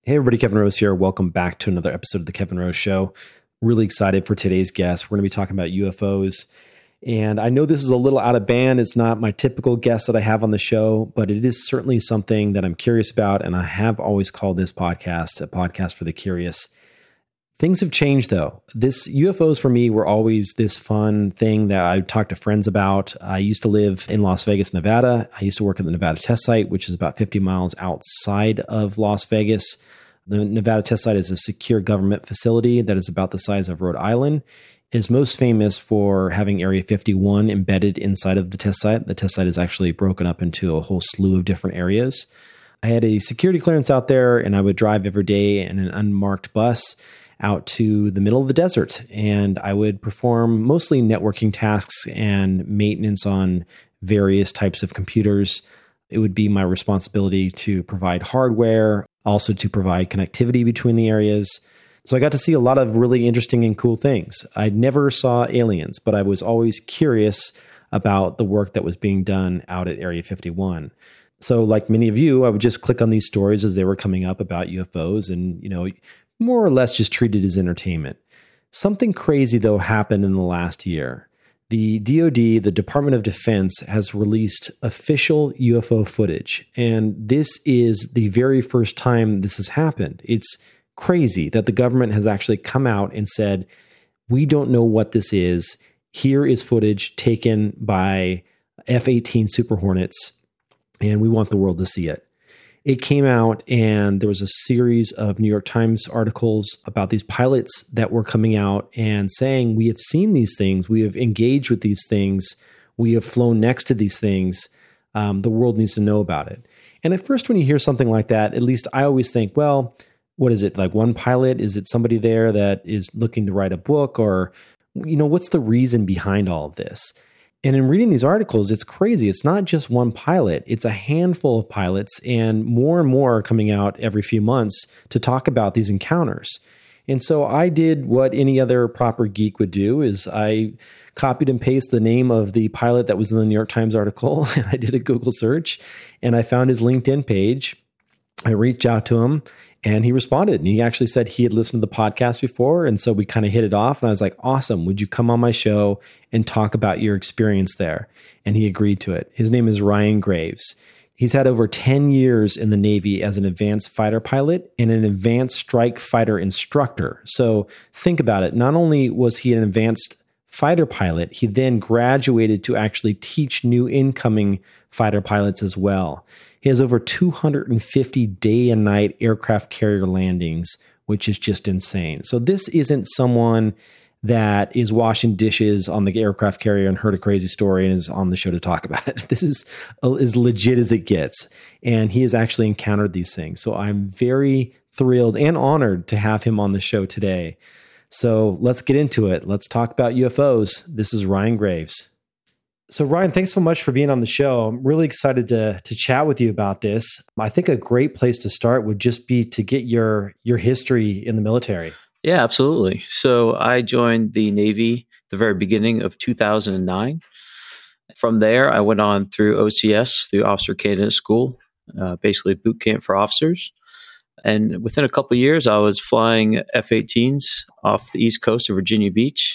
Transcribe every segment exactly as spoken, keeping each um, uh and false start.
Hey everybody, Kevin Rose here. Welcome back to another episode of The Kevin Rose Show. Really excited for today's guest. We're going to be talking about U F Os. And I know this is a little out of band. It's not my typical guest that I have on the show, but it is certainly something that I'm curious about. And I have always called this podcast a podcast for the curious. Things have changed though. This U F Os for me were always this fun thing that I talked to friends about. I used to live in Las Vegas, Nevada. I used to work at the Nevada Test Site, which is about fifty miles outside of Las Vegas. The Nevada Test Site is a secure government facility that is about the size of Rhode Island. It is most famous for having Area fifty-one embedded inside of the test site. The test site is actually broken up into a whole slew of different areas. I had a security clearance out there, and I would drive every day in an unmarked bus out to the middle of the desert. And I would perform mostly networking tasks and maintenance on various types of computers. It would be my responsibility to provide hardware, also to provide connectivity between the areas. So I got to see a lot of really interesting and cool things. I never saw aliens, but I was always curious about the work that was being done out at Area fifty-one. So like many of you, I would just click on these stories as they were coming up about U F Os and, you know, more or less just treat it as entertainment. Something crazy, though, happened in the last year. The D O D, the Department of Defense, has released official U F O footage. And this is the very first time this has happened. It's crazy that the government has actually come out and said, we don't know what this is. Here is footage taken by F eighteen Super Hornets, and we want the world to see it. It came out and there was a series of New York Times articles about these pilots that were coming out and saying, we have seen these things. We have engaged with these things. We have flown next to these things. Um, the world needs to know about it. And at first, when you hear something like that, at least I always think, well, what is it? Like one pilot? Is it somebody there that is looking to write a book? Or, you know, what's the reason behind all of this? And in reading these articles, it's crazy. It's not just one pilot. It's a handful of pilots, and more and more are coming out every few months to talk about these encounters. And so I did what any other proper geek would do, is I copied and pasted the name of the pilot that was in the New York Times article, and I did a Google search, and I found his LinkedIn page. I reached out to him, and he responded. And he actually said he had listened to the podcast before. And so we kind of hit it off. And I was like, awesome. Would you come on my show and talk about your experience there? And he agreed to it. His name is Ryan Graves. He's had over ten years in the Navy as an advanced fighter pilot and an advanced strike fighter instructor. So think about it. Not only was he an advanced fighter pilot, he then graduated to actually teach new incoming fighter pilots as well. He has over two hundred fifty day and night aircraft carrier landings, which is just insane. So this isn't someone that is washing dishes on the aircraft carrier and heard a crazy story and is on the show to talk about it. This is as legit as it gets. And he has actually encountered these things. So I'm very thrilled and honored to have him on the show today. So let's get into it. Let's talk about U F Os. This is Ryan Graves. So Ryan, thanks so much for being on the show. I'm really excited to to chat with you about this. I think a great place to start would just be to get your your history in the military. Yeah, absolutely. So I joined the Navy the very beginning of two thousand nine. From there, I went on through O C S, through Officer Candidate School, uh, basically boot camp for officers. And within a couple of years, I was flying F eighteens off the east coast of Virginia Beach.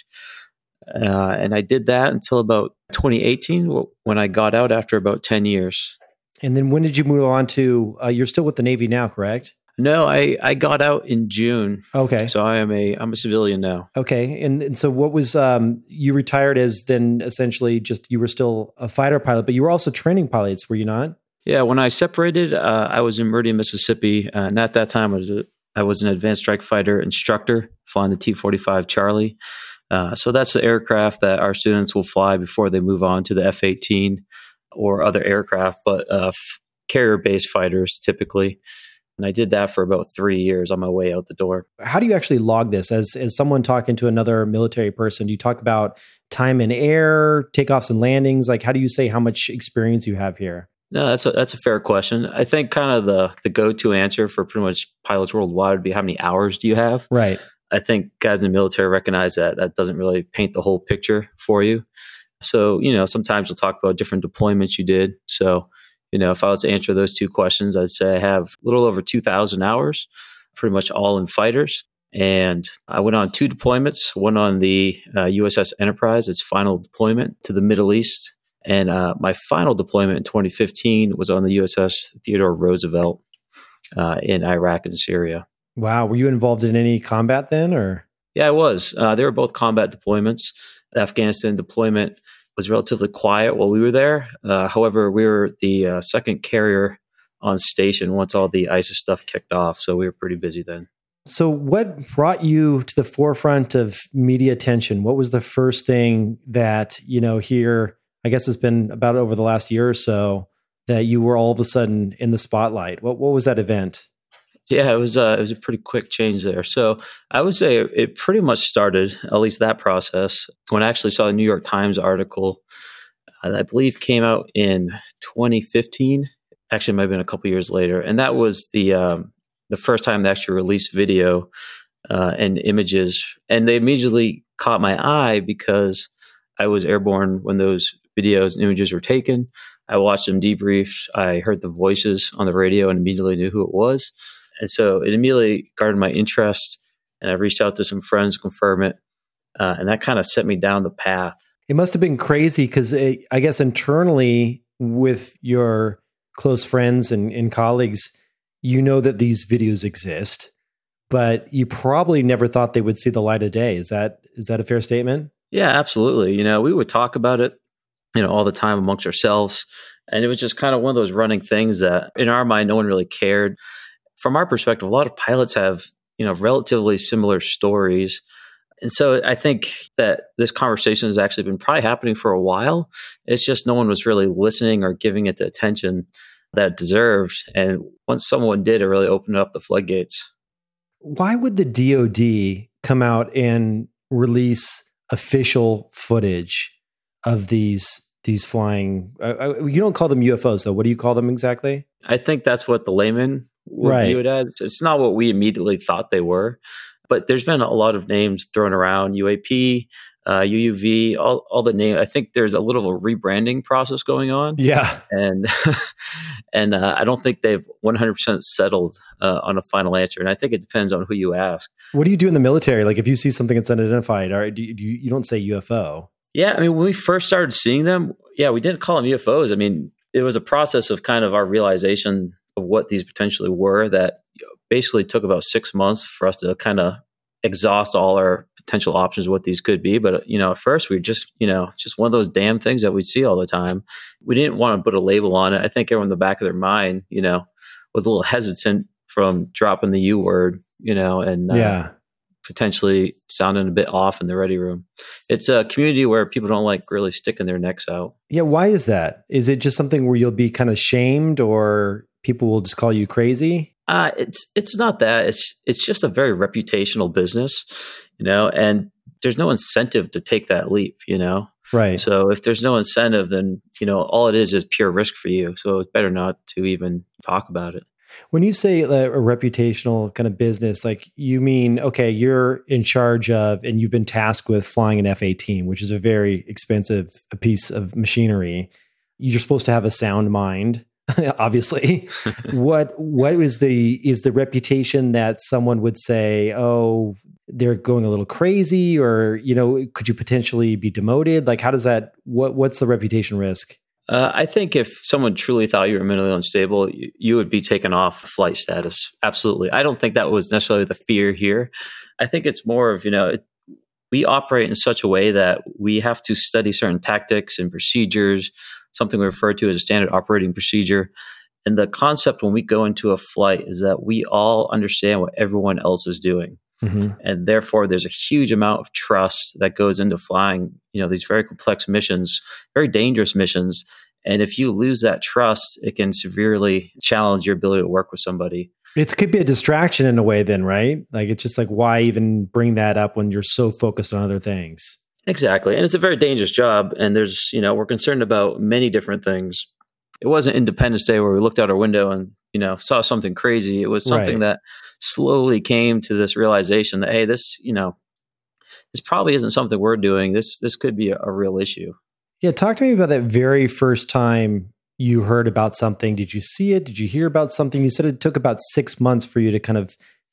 Uh, and I did that until about twenty eighteen, when I got out after about ten years. And then when did you move on to, uh, you're still with the Navy now, correct? No, I, I got out in June. Okay. So I am a, I'm a civilian now. Okay. And, and so what was, um, you retired as then essentially just, you were still a fighter pilot, but you were also training pilots, were you not? Yeah. When I separated, uh, I was in Meridian, Mississippi. Uh, and at that time, I was, a, I was an advanced strike fighter instructor flying the T forty-five Charlie. Uh, so that's the aircraft that our students will fly before they move on to the F eighteen or other aircraft, but uh, f- carrier-based fighters typically. And I did that for about three years on my way out the door. How do you actually log this? As as someone talking to another military person, do you talk about time in air, takeoffs and landings? Like, how do you say how much experience you have here? No, that's a, that's a fair question. I think kind of the, the go-to answer for pretty much pilots worldwide would be how many hours do you have? Right. I think guys in the military recognize that that doesn't really paint the whole picture for you. So, you know, sometimes we'll talk about different deployments you did. So, you know, if I was to answer those two questions, I'd say I have a little over two thousand hours. pretty much all in fighters. And I went on two deployments, one on the uh, U S S Enterprise, its final deployment to the Middle East. And uh, my final deployment in twenty fifteen was on the U S S Theodore Roosevelt uh, in Iraq and Syria. Wow. Were you involved in any combat then, or? Yeah, I was. Uh, they were both combat deployments. The Afghanistan deployment was relatively quiet while we were there. Uh, however, we were the uh, second carrier on station once all the ISIS stuff kicked off. So we were pretty busy then. So what brought you to the forefront of media attention? What was the first thing that, you know, here, I guess it's been about over the last year or so, that you were all of a sudden in the spotlight? What what was that event? Yeah, it was, uh, it was a pretty quick change there. So I would say it pretty much started, at least that process, when I actually saw the New York Times article uh, that I believe came out in twenty fifteen. Actually, it might have been a couple years later. And that was the um, the first time they actually released video uh, and images. And they immediately caught my eye because I was airborne when those videos and images were taken. I watched them debriefed. I heard the voices on the radio and immediately knew who it was. And so it immediately garnered my interest. And I reached out to some friends to confirm it. Uh, and that kind of set me down the path. It must have been crazy because I guess internally with your close friends and, and colleagues, you know that these videos exist, but you probably never thought they would see the light of day. Is that is that a fair statement? Yeah, absolutely. You know, we would talk about it, you know, all the time amongst ourselves. And it was just kind of one of those running things that in our mind, no one really cared. From our perspective, a lot of pilots have, you know, relatively similar stories. And so I think that this conversation has actually been probably happening for a while. It's just no one was really listening or giving it the attention that it deserved. And once someone did, it really opened up the floodgates. Why would the D O D come out and release official footage of these these flying? Uh, you don't call them U F Os, though. What do you call them exactly? I think that's what the layman would right. view it as. It's not what we immediately thought they were. But there's been a lot of names thrown around, U A P, uh, U U V, all, all the names. I think there's a little of a rebranding process going on. Yeah. And and uh, I don't think they've one hundred percent settled uh, on a final answer. And I think it depends on who you ask. What do you do in the military? Like if you see something that's unidentified, or do you, do you, you don't say U F O? Yeah. I mean, when we first started seeing them, yeah, we didn't call them U F Os. I mean, it was a process of kind of our realization of what these potentially were that basically took about six months for us to kind of exhaust all our potential options of what these could be. But, you know, at first we just, you know, just one of those damn things that we see all the time. We didn't want to put a label on it. I think everyone in the back of their mind, you know, was a little hesitant from dropping the U word, you know, and uh, yeah. potentially sounding a bit off in the ready room. It's a community where people don't like really sticking their necks out. Yeah. Why is that? Is it just something where you'll be kind of shamed or people will just call you crazy? Uh, it's it's not that. It's it's just a very reputational business, you know, and there's no incentive to take that leap, you know. Right. So if there's no incentive, then, you know, all it is is pure risk for you. So it's better not to even talk about it. When you say a reputational kind of business, like you mean, okay, you're in charge of, and you've been tasked with flying an F eighteen, which is a very expensive piece of machinery. You're supposed to have a sound mind. Obviously, what what is the is the reputation that someone would say, oh, they're going a little crazy, or, you know, could you potentially be demoted? Like, how does that? What what's the reputation risk? Uh, I think if someone truly thought you were mentally unstable, you, you would be taken off flight status. Absolutely, I don't think that was necessarily the fear here. I think it's more of, you know, it, we operate in such a way that we have to study certain tactics and procedures, something we refer to as a standard operating procedure. And the concept when we go into a flight is that we all understand what everyone else is doing. Mm-hmm. And therefore, there's a huge amount of trust that goes into flying, you know, these very complex missions, very dangerous missions. And if you lose that trust, it can severely challenge your ability to work with somebody. It could be a distraction in a way then, right? Like, it's just like, why even bring that up when you're so focused on other things? Exactly. And it's a very dangerous job. And there's, you know, we're concerned about many different things. It wasn't Independence Day where we looked out our window and, you know, saw something crazy. It was something right. that slowly came to this realization that, hey, this, you know, this probably isn't something we're doing. This, this could be a, a real issue. Yeah. Talk to me about that very first time you heard about something. Did you see it? Did you hear about something? You said it took about six months for you to kind of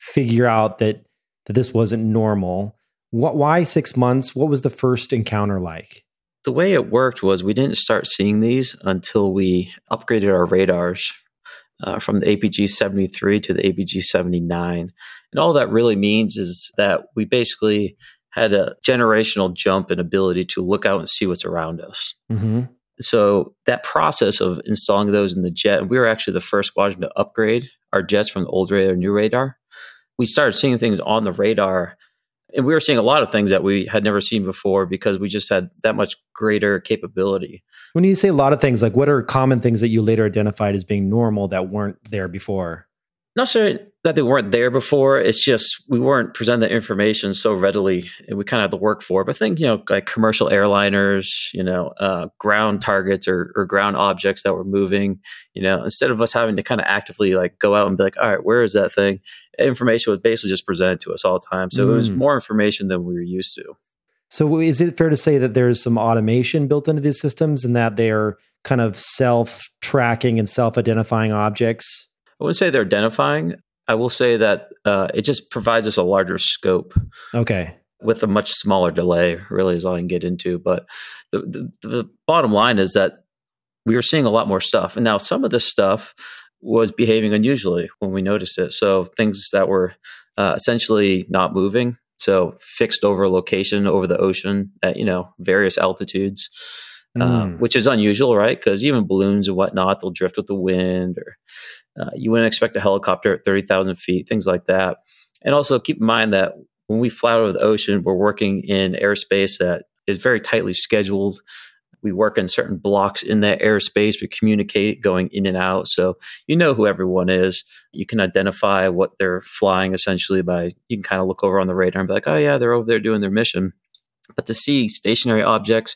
figure out that that this wasn't normal. What? Why six months? What was the first encounter like? The way it worked was we didn't start seeing these until we upgraded our radars uh, from the A P G seventy-three to the A P G seventy-nine. And all that really means is that we basically had a generational jump in ability to look out and see what's around us. Mm-hmm. So that process of installing those in the jet, and we were actually the first squadron to upgrade our jets from the old radar to new radar. We started seeing things on the radar, and we were seeing a lot of things that we had never seen before because we just had that much greater capability. When you say a lot of things, like what are common things that you later identified as being normal that weren't there before? Not sure that they weren't there before. It's just we weren't presenting the information so readily, and we kind of had to work for it. But I think, you know, like commercial airliners, you know, uh, ground targets or, or ground objects that were moving, you know, instead of us having to kind of actively like go out and be like, all right, where is that thing? Information was basically just presented to us all the time. So mm. it was more information than we were used to. So is it fair to say that there's some automation built into these systems and that they're kind of self-tracking and self-identifying objects? I wouldn't say they're identifying. I will say that uh, it just provides us a larger scope. Okay. With a much smaller delay, really is all I can get into. But the, the, the bottom line is that we were seeing a lot more stuff. And now some of this stuff was behaving unusually when we noticed it. So things that were uh, essentially not moving. So fixed over location over the ocean at, you know, various altitudes. Mm. Um, which is unusual, right? Because even balloons and whatnot, they'll drift with the wind, or uh, you wouldn't expect a helicopter at thirty thousand feet, things like that. And also keep in mind that when we fly over the ocean, we're working in airspace that is very tightly scheduled. We work in certain blocks in that airspace. We communicate going in and out. So you know who everyone is. You can identify what they're flying essentially by, you can kind of look over on the radar and be like, oh yeah, they're over there doing their mission. But to see stationary objects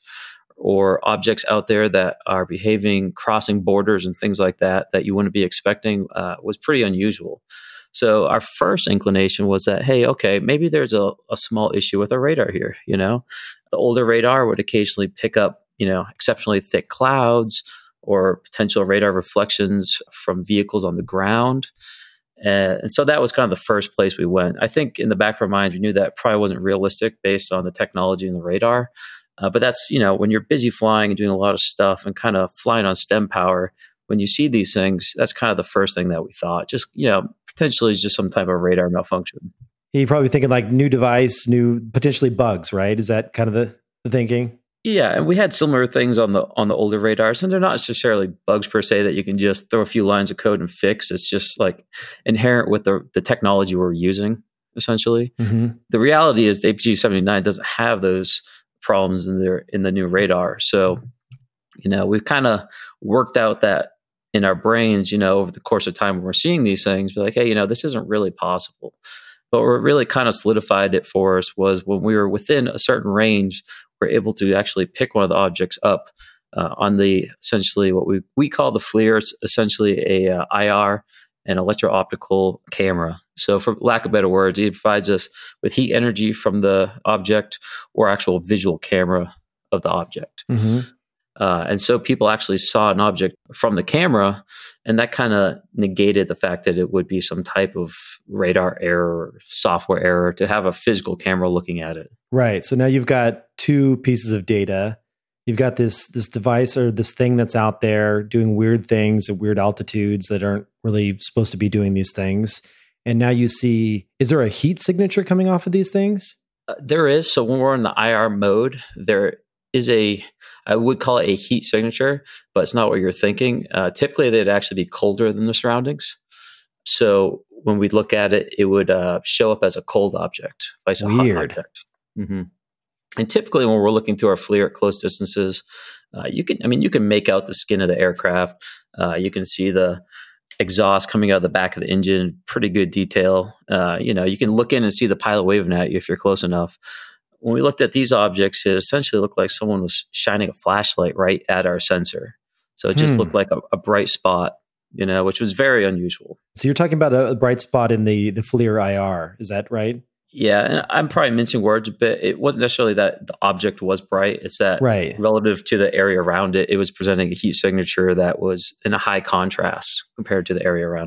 or objects out there that are behaving, crossing borders and things like that, that you wouldn't be expecting uh, was pretty unusual. So our first inclination was that, hey, okay, maybe there's a, a small issue with our radar here. You know, the older radar would occasionally pick up, you know, exceptionally thick clouds or potential radar reflections from vehicles on the ground. Uh, and so that was kind of the first place we went. I think in the back of our minds, we knew that probably wasn't realistic based on the technology and the radar. Uh, but that's, you know, when you're busy flying and doing a lot of stuff and kind of flying on stem power, when you see these things, that's kind of the first thing that we thought. Just, you know, potentially it's just some type of radar malfunction. You're probably thinking like new device, new potentially bugs, right? Is that kind of the, the thinking? Yeah, and we had similar things on the on the older radars, and they're not necessarily bugs per se that you can just throw a few lines of code and fix. It's just like inherent with the the technology we're using, essentially. Mm-hmm. The reality is the A P G seventy-nine doesn't have those problems in their in the new radar. So, you know, we've kind of worked out that in our brains, you know, over the course of time when we're seeing these things, we're like, hey, you know, this isn't really possible. But what really kind of solidified it for us was when we were within a certain range, we're able to actually pick one of the objects up uh, on the essentially what we, we call the FLIR. It's essentially a uh, I R and electro-optical camera. So for lack of better words, it provides us with heat energy from the object or actual visual camera of the object. Mm-hmm. Uh, and so people actually saw an object from the camera, and that kind of negated the fact that it would be some type of radar error or software error to have a physical camera looking at it. Right. So now you've got two pieces of data. You've got this this device or this thing that's out there doing weird things at weird altitudes that aren't really supposed to be doing these things. And now you see, is there a heat signature coming off of these things? Uh, there is. So when we're in the I R mode, there is a, I would call it a heat signature, but it's not what you're thinking. Uh, typically, they'd actually be colder than the surroundings. So when we look at it, it would uh, show up as a cold object, vice a hot object. Mm-hmm. And typically, when we're looking through our FLIR at close distances, uh, you can, I mean, you can make out the skin of the aircraft. Uh, you can see the exhaust coming out of the back of the engine, pretty good detail. Uh, you know, you can look in and see the pilot waving at you if you're close enough. When we looked at these objects, it essentially looked like someone was shining a flashlight right at our sensor. So it just hmm. looked like a, a bright spot, you know, which was very unusual. So you're talking about a, a bright spot in the, the FLIR I R. Is that right? Yeah. And I'm probably mincing words a bit. It wasn't necessarily that the object was bright. It's that right. relative to the area around it, it was presenting a heat signature that was in a high contrast compared to the area around it.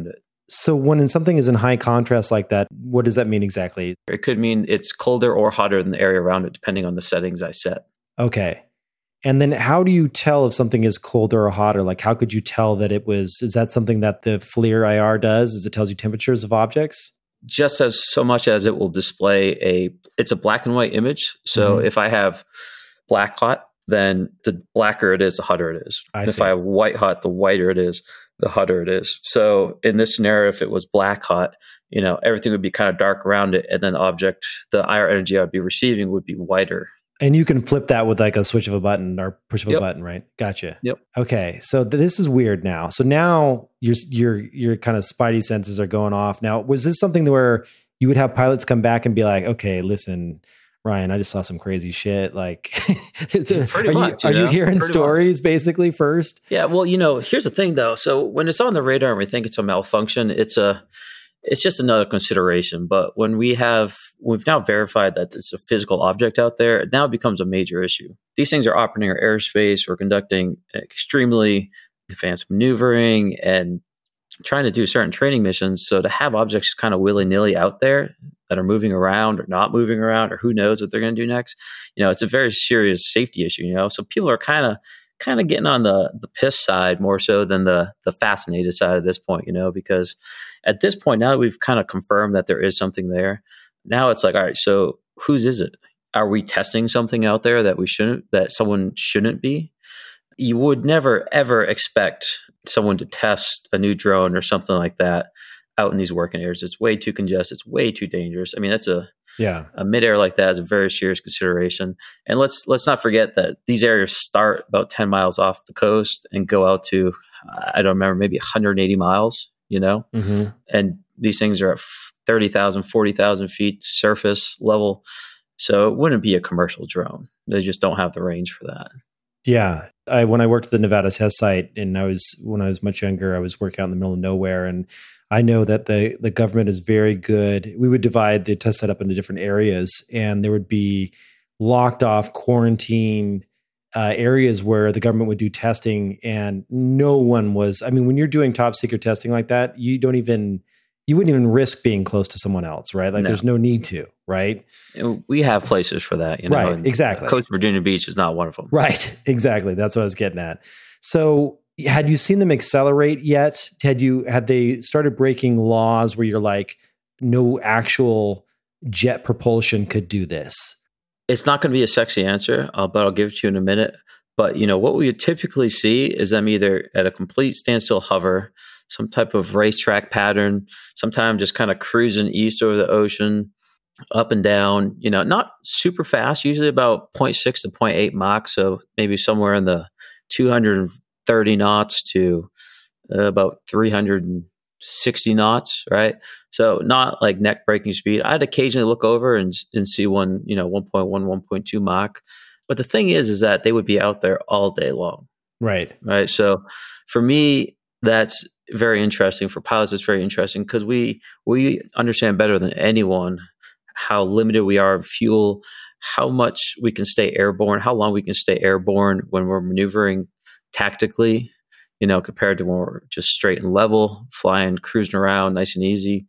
So when something is in high contrast like that, what does that mean exactly? It could mean it's colder or hotter than the area around it, depending on the settings I set. Okay. And then how do you tell if something is colder or hotter? Like how could you tell that it was, is that something that the FLIR I R does? Is it tells you temperatures of objects? Just as so much as it will display a, it's a black and white image. So mm-hmm. if I have black hot, then the blacker it is, the hotter it is. I if see. I have white hot, the whiter it is, the hotter it is. So in this scenario, if it was black hot, you know, everything would be kind of dark around it. And then the object, the I R energy I'd be receiving would be whiter. And you can flip that with like a switch of a button or push of yep. a button, right? Gotcha. Yep. Okay. So th- this is weird now. So now your your your kind of spidey senses are going off. Now, was this something where you would have pilots come back and be like, "Okay, listen, Ryan, I just saw some crazy shit." Like, Pretty are, much, you, you are know? you hearing Pretty stories much. basically first? Yeah. Well, you know, here's the thing though. So when it's on the radar and we think it's a malfunction, it's a it's just another consideration. But when we have, we've now verified that it's a physical object out there, it now becomes a major issue. These things are operating our airspace. We're conducting extremely advanced maneuvering and trying to do certain training missions. So to have objects kind of willy-nilly out there that are moving around or not moving around, or who knows what they're going to do next, you know, it's a very serious safety issue, you know? So people are kind of, kind of getting on the the piss side more so than the the fascinated side at this point, you know, because at this point, now that we've kind of confirmed that there is something there, now it's like, all right, so whose is it? Are we testing something out there that we shouldn't, that someone shouldn't be? You would never, ever expect someone to test a new drone or something like that out in these working areas. It's way too congested. It's way too dangerous. I mean, that's a, yeah, a midair like that is a very serious consideration. And let's, let's not forget that these areas start about ten miles off the coast and go out to, I don't remember, maybe one hundred eighty miles, you know, mm-hmm. and these things are at thirty thousand, forty thousand feet surface level. So it wouldn't be a commercial drone. They just don't have the range for that. Yeah. I, when I worked at the Nevada test site and I was, when I was much younger, I was working out in the middle of nowhere. And I know that the, the government is very good. We would divide the test set up into different areas, and there would be locked off quarantine uh, areas where the government would do testing, and no one was, I mean, when you're doing top secret testing like that, you don't even, you wouldn't even risk being close to someone else, right? Like no. There's no need to, right? We have places for that, you know. Right, exactly. Coast Virginia Beach is not one of them. Right, exactly. That's what I was getting at. So had you seen them accelerate yet? Had you, had they started breaking laws where you're like, no actual jet propulsion could do this? It's not going to be a sexy answer, uh, but I'll give it to you in a minute. But, you know, what we would typically see is them either at a complete standstill hover, some type of racetrack pattern, sometimes just kind of cruising east over the ocean, up and down, you know, not super fast, usually about zero point six to zero point eight Mach. So maybe somewhere in the two hundred thirty knots to uh, about three hundred sixty knots, right? So not like neck breaking speed. I'd occasionally look over and and see one, you know, one point one, one point two Mach. But the thing is, is that they would be out there all day long. Right. Right. So for me, that's very interesting. For pilots, it's very interesting because we we understand better than anyone how limited we are of fuel, how much we can stay airborne, how long we can stay airborne when we're maneuvering tactically, you know, compared to when we're just straight and level, flying, cruising around nice and easy.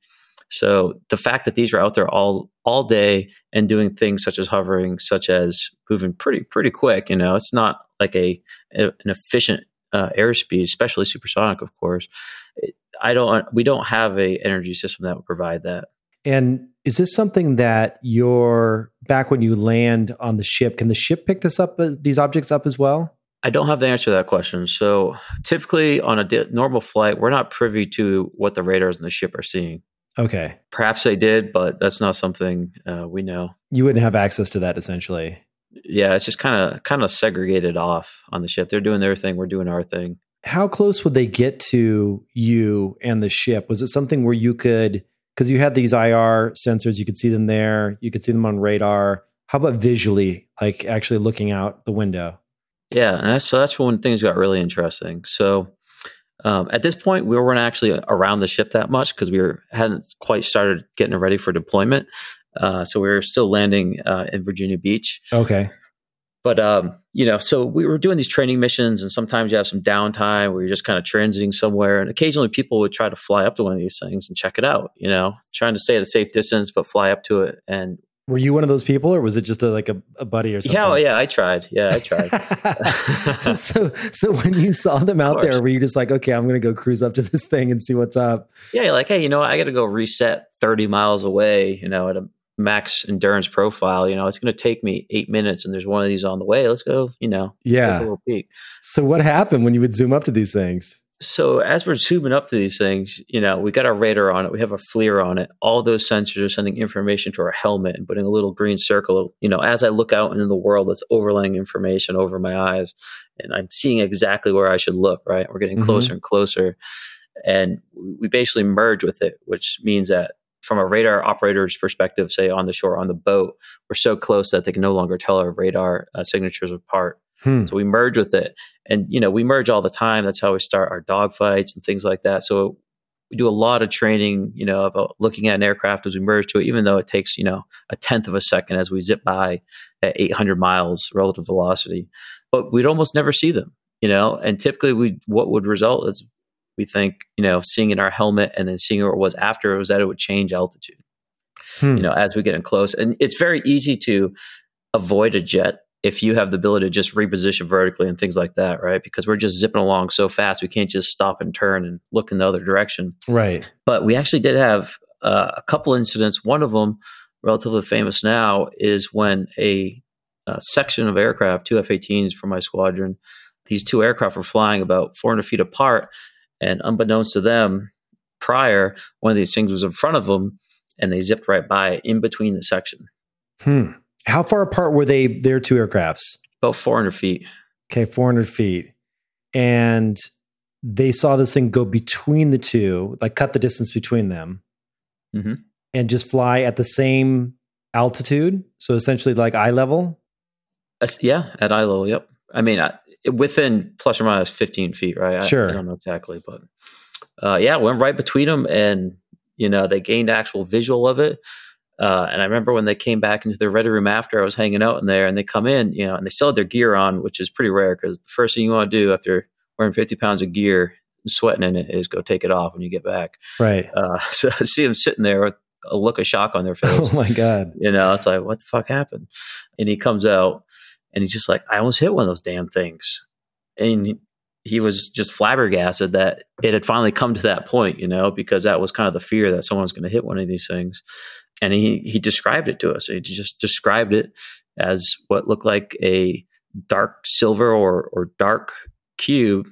So the fact that these are out there all all day and doing things such as hovering, such as moving pretty pretty quick, you know, it's not like a, a an efficient uh, airspeed, especially supersonic, of course. It, I don't. We don't have a energy system that would provide that. And is this something that you're back when you land on the ship? Can the ship pick this up, these objects up as well? I don't have the answer to that question. So typically on a di- normal flight, we're not privy to what the radars in the ship are seeing. Okay. Perhaps they did, but that's not something uh, we know. You wouldn't have access to that essentially. Yeah, it's just kind of kind of segregated off on the ship. They're doing their thing. We're doing our thing. How close would they get to you and the ship? Was it something where you could, because you had these I R sensors, you could see them there, you could see them on radar. How about visually, like actually looking out the window? Yeah, and that's, so that's when things got really interesting. So um, at this point, we weren't actually around the ship that much because we were, hadn't quite started getting ready for deployment. Uh, so we were still landing uh, in Virginia Beach. Okay. But, um, you know, so we were doing these training missions, and sometimes you have some downtime where you're just kind of transiting somewhere. And occasionally people would try to fly up to one of these things and check it out, you know, trying to stay at a safe distance, but fly up to it. And were you one of those people, or was it just a, like a, a buddy or something? Yeah, yeah, I tried. Yeah, I tried. so, so when you saw them out there, were you just like, okay, I'm going to go cruise up to this thing and see what's up? Yeah, you're like, hey, you know, I got to go reset thirty miles away, you know, at a max endurance profile. You know, it's going to take me eight minutes, and there's one of these on the way. Let's go, you know, yeah. take a little peek. So what happened when you would zoom up to these things? So as we're zooming up to these things, you know, we got our radar on it. We have a FLIR on it. All those sensors are sending information to our helmet and putting a little green circle. You know, as I look out into the world, it's overlaying information over my eyes, and I'm seeing exactly where I should look, right? We're getting closer mm-hmm. and closer. And we basically merge with it, which means that from a radar operator's perspective, say on the shore, on the boat, we're so close that they can no longer tell our radar uh, signatures apart. Hmm. So we merge with it. And, you know, we merge all the time. That's how we start our dogfights and things like that. So we do a lot of training, you know, about looking at an aircraft as we merge to it, even though it takes, you know, a tenth of a second as we zip by at eight hundred miles relative velocity. But we'd almost never see them, you know, and typically we what would result is we think, you know, seeing in our helmet and then seeing where it was after was that it would change altitude, hmm. you know, as we get in close. And it's very easy to avoid a jet if you have the ability to just reposition vertically and things like that, right? Because we're just zipping along so fast, we can't just stop and turn and look in the other direction. Right. But we actually did have uh, a couple incidents. One of them, relatively famous now, is when a, a section of aircraft, two F eighteens from my squadron, these two aircraft were flying about four hundred feet apart. And unbeknownst to them, prior, one of these things was in front of them, and they zipped right by it in between the section. Hmm. How far apart were they, their two aircrafts? About four hundred feet. Okay, four hundred feet. And they saw this thing go between the two, like cut the distance between them, mm-hmm. and just fly at the same altitude. So essentially like eye level? Uh, yeah, at eye level, yep. I mean, I, within plus or minus fifteen feet, right? Sure. I, I don't know exactly, but uh, yeah, went right between them, and, you know, they gained actual visual of it. Uh, and I remember when they came back into their ready room after, I was hanging out in there, and they come in, you know, and they still had their gear on, which is pretty rare because the first thing you want to do after wearing fifty pounds of gear and sweating in it is go take it off when you get back. Right. Uh, so I see them sitting there with a look of shock on their face. Oh my God. You know, it's like, what the fuck happened? And he comes out and he's just like, I almost hit one of those damn things. And he, he was just flabbergasted that it had finally come to that point, you know, because that was kind of the fear that someone's going to hit one of these things. And he, he described it to us. He just described it as what looked like a dark silver or, or dark cube.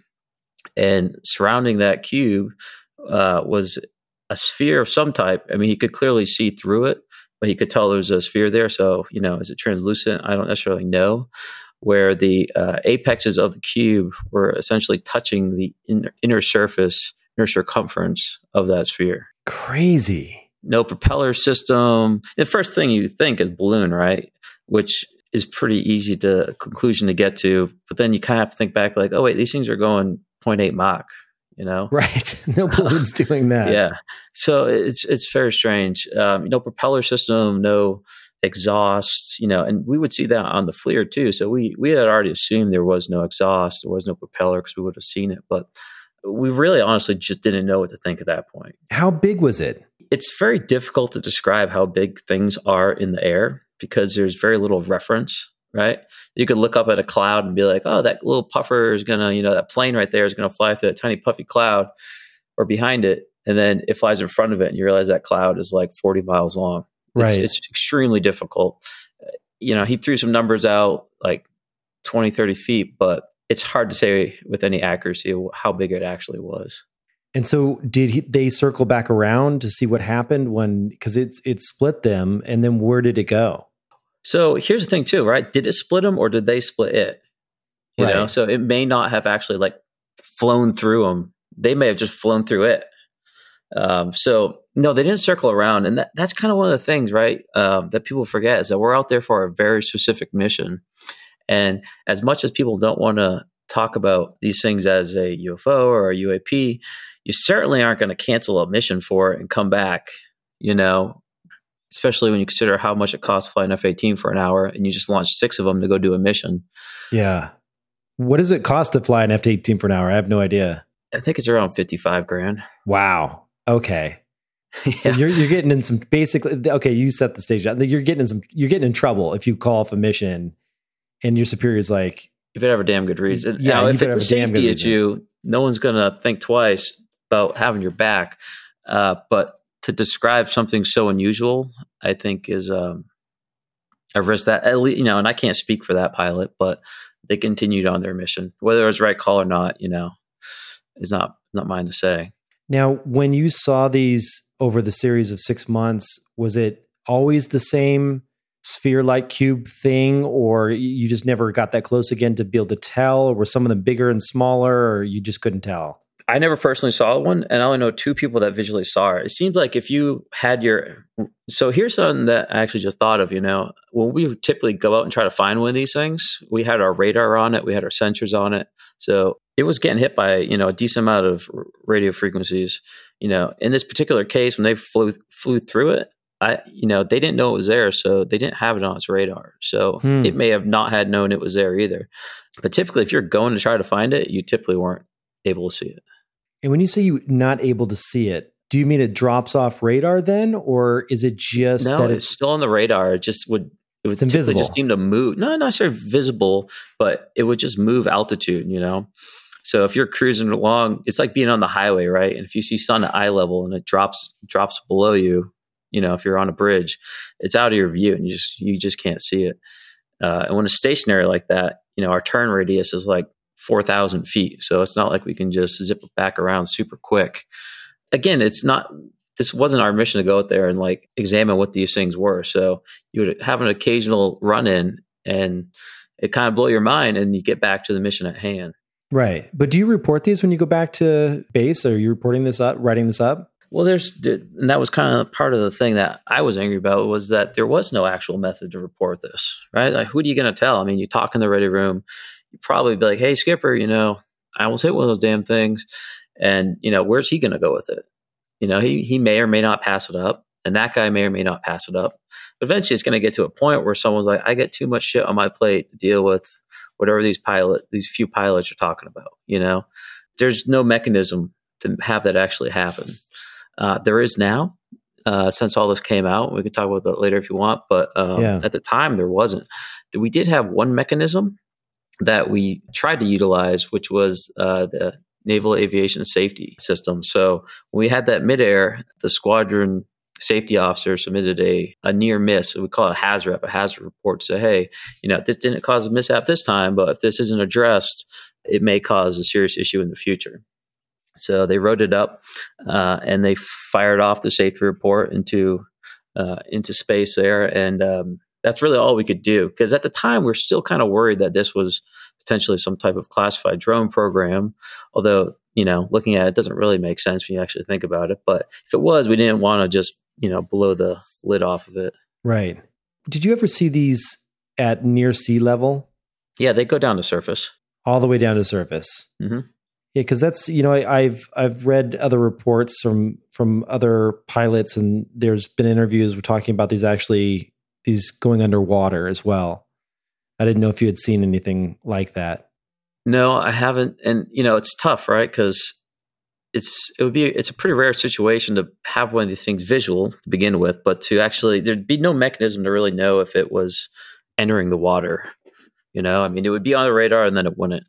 And surrounding that cube uh, was a sphere of some type. I mean, he could clearly see through it, but he could tell there was a sphere there. So, you know, is it translucent? I don't necessarily know. Where the uh, apexes of the cube were essentially touching the inner, inner surface, inner circumference of that sphere. Crazy. No propeller system. The first thing you think is balloon, right? Which is pretty easy to conclusion to get to. But then you kind of have to think back like, oh, wait, these things are going zero point eight Mach, you know? Right. No balloons doing that. Yeah. So it's it's very strange. Um, no propeller system, no exhaust, you know, and we would see that on the FLIR too. So we we had already assumed there was no exhaust, there was no propeller because we would have seen it. But we really honestly just didn't know what to think at that point. How big was it? It's very difficult to describe how big things are in the air because there's very little reference, right? You could look up at a cloud and be like, oh, that little puffer is going to, you know, that plane right there is going to fly through that tiny puffy cloud or behind it. And then it flies in front of it and you realize that cloud is like forty miles long. Right. It's, it's extremely difficult. You know, he threw some numbers out like twenty, thirty feet, but it's hard to say with any accuracy how big it actually was. And so did he, they circle back around to see what happened when, because it's it split them, and then where did it go? So here's the thing too, right? Did it split them or did they split it? You right. know, so it may not have actually like flown through them. They may have just flown through it. Um, so no, they didn't circle around. And that, that's kind of one of the things, right? Um, that people forget is that we're out there for a very specific mission. And as much as people don't want to talk about these things as a U F O or a U A P, you certainly aren't going to cancel a mission for it and come back, you know, especially when you consider how much it costs to fly an F eighteen for an hour and you just launch six of them to go do a mission. Yeah. What does it cost to fly an F eighteen for an hour? I have no idea. I think it's around fifty-five grand. Wow. Okay. Yeah. So you're you're getting in some basically okay, you set the stage out. You're getting in some you're getting in trouble if you call off a mission and your superior's like, you better have a damn good reason. Yeah, now, you if better it's a have a damn good safety reason. issue, no one's gonna think twice about having your back. Uh, but to describe something so unusual, I think is um, a risk that at least, you know, and I can't speak for that pilot, but they continued on their mission, whether it was right call or not, you know, is not not mine to say. Now, when you saw these over the series of six months, was it always the same sphere-like cube thing, or you just never got that close again to be able to tell? Or were some of them bigger and smaller, or you just couldn't tell? I never personally saw one, and I only know two people that visually saw it. It seems like if you had your... So here's something that I actually just thought of, you know, when we typically go out and try to find one of these things, we had our radar on it, we had our sensors on it. So it was getting hit by, you know, a decent amount of radio frequencies. You know, in this particular case, when they flew flew through it, I, you know, they didn't know it was there, so they didn't have it on its radar. So Hmm. it may have not had known it was there either. But typically, if you're going to try to find it, you typically weren't able to see it. And when you say you're not able to see it, do you mean it drops off radar then, or is it just No, that it's it's still on the radar. It just would it would It's invisible. typically just seem to move. No, not necessarily visible, but it would just move altitude, you know? So if you're cruising along, it's like being on the highway, right? And if you see sun at eye level and it drops drops below you, you know, if you're on a bridge, it's out of your view and you just you just can't see it. Uh, and when it's stationary like that, you know, our turn radius is like four thousand feet. So it's not like we can just zip back around super quick. Again, it's not, this wasn't our mission to go out there and like examine what these things were. So you would have an occasional run in and it kind of blow your mind and you get back to the mission at hand. right? But do you report these when you go back to base? Are you reporting this up, writing this up? Well, there's, and that was kind of part of the thing that I was angry about was that there was no actual method to report this, right? Like, who are you going to tell? I mean, you talk in the ready room, you probably be like, hey, Skipper, you know, I almost hit one of those damn things. And, you know, where's he going to go with it? You know, he, he may or may not pass it up. And that guy may or may not pass it up. But eventually it's going to get to a point where someone's like, I get too much shit on my plate to deal with whatever these pilot, these few pilots are talking about. You know, there's no mechanism to have that actually happen. Uh, there is now, uh, since all this came out. We can talk about that later if you want. But um, Yeah. at the time, there wasn't. We did have one mechanism that we tried to utilize, which was uh, the Naval Aviation Safety System. So when we had that midair, the squadron safety officer submitted a, a near miss. We call it a HAZREP, a hazard report to say, hey, you know, this didn't cause a mishap this time, but if this isn't addressed, it may cause a serious issue in the future. So they wrote it up uh, and they fired off the safety report into uh, into space there. And um, that's really all we could do. Because at the time, we we're still kind of worried that this was potentially some type of classified drone program. Although, you know, looking at it, it doesn't really make sense when you actually think about it. But if it was, we didn't want to just, you know, blow the lid off of it. Right. Did you ever see these at near sea level? Yeah, they go down to surface. All the way down to surface? Mm-hmm. Yeah, because that's, you know, I, I've I've read other reports from from other pilots, and there's been interviews we're talking about these actually these going underwater as well. I didn't know if you had seen anything like that. No, I haven't, and you know, it's tough, right? Because it's it would be it's a pretty rare situation to have one of these things visual to begin with, but to actually there'd be no mechanism to really know if it was entering the water. You know, I mean, it would be on the radar and then it wouldn't,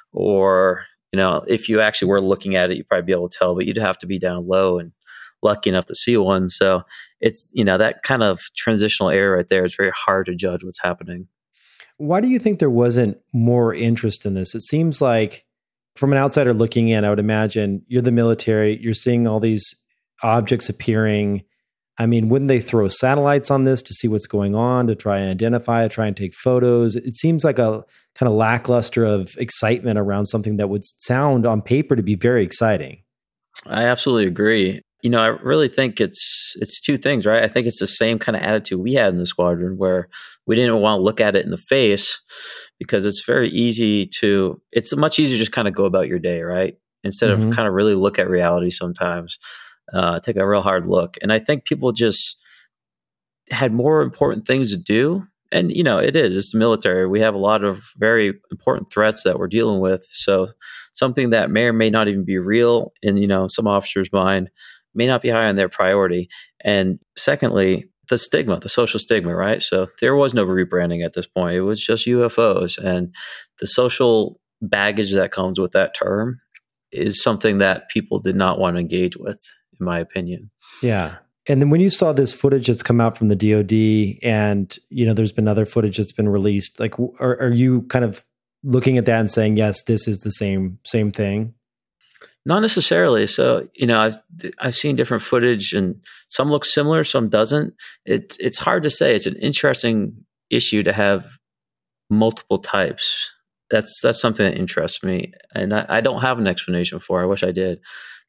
or you know, if you actually were looking at it, you'd probably be able to tell, but you'd have to be down low and lucky enough to see one. So it's, you know, that kind of transitional area right there. It's very hard to judge what's happening. Why do you think there wasn't more interest in this? It seems like from an outsider looking in, I would imagine you're the military, you're seeing all these objects appearing. I mean, wouldn't they throw satellites on this to see what's going on, to try and identify it, try and take photos? It seems like a kind of lackluster of excitement around something that would sound on paper to be very exciting. I absolutely agree. You know, I really think it's it's two things, right? I think it's the same kind of attitude we had in the squadron where we didn't want to look at it in the face because it's very easy to, it's much easier to just kind of go about your day, right? Instead Mm-hmm. of kind of really look at reality sometimes. Uh, take a real hard look. And I think people just, had more important things to do. And, you know, it is, it's the military. We have a lot of very important threats that we're dealing with. So something that may or may not even be real in, you know, some officers' mind may not be high on their priority. And secondly, the stigma, the social stigma, right? So there was no rebranding at this point. It was just U F Os. And the social baggage that comes with that term is something that people did not want to engage with, in my opinion. Yeah. And then when you saw this footage that's come out from the D O D and, you know, there's been other footage that's been released, like, are, are you kind of looking at that and saying, yes, this is the same, same thing? Not necessarily. So, you know, I've, I've seen different footage and some look similar, some doesn't. It's, it's hard to say. It's an interesting issue to have multiple types. That's, that's something that interests me. And I, I don't have an explanation for it. I wish I did.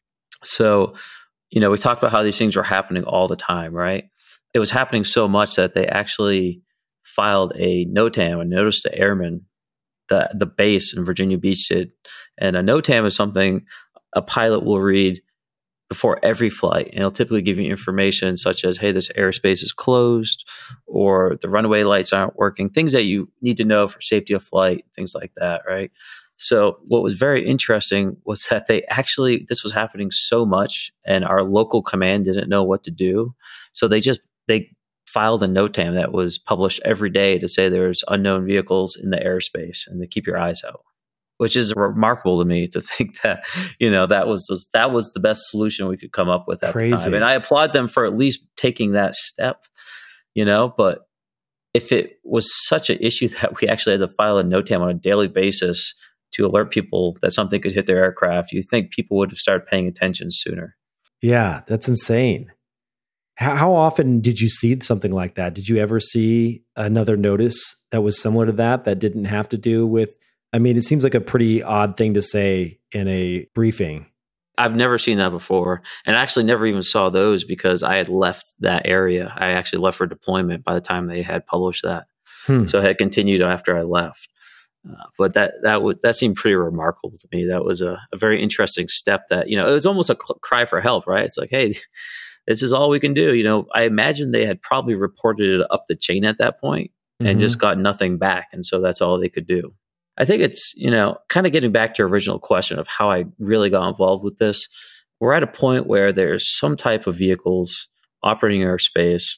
So, you know, we talked about how these things were happening all the time, right? It was happening so much that they actually filed a NOTAM, a notice to airmen, the, the base in Virginia Beach did. And a NOTAM is something a pilot will read before every flight. And it'll typically give you information such as, hey, this airspace is closed, or the runway lights aren't working, things that you need to know for safety of flight, things like that, right? So what was very interesting was that they actually, this was happening so much and our local command didn't know what to do. So they just, they filed a NOTAM that was published every day to say there's unknown vehicles in the airspace and to keep your eyes out, which is remarkable to me to think that, you know, that was, that was the best solution we could come up with at Crazy. the time. And I applaud them for at least taking that step, you know, but if it was such an issue that we actually had to file a NOTAM on a daily basis to alert people that something could hit their aircraft, you think people would have started paying attention sooner. Yeah, that's insane. How, how often did you see something like that? Did you ever see another notice that was similar to that, that didn't have to do with, I mean, it seems like a pretty odd thing to say in a briefing. I've never seen that before. And I actually never even saw those because I had left that area. I actually left for deployment by the time they had published that. Hmm. So it had continued after I left. Uh, but that that was that seemed pretty remarkable to me. That was a, a very interesting step. That, you know, it was almost a cl- cry for help, right? It's like, hey, this is all we can do. You know, I imagine they had probably reported it up the chain at that point and mm-hmm. just got nothing back, and so that's all they could do. I think it's, you know, kind of getting back to your original question of how I really got involved with this. We're at a point where there's some type of vehicles operating in our space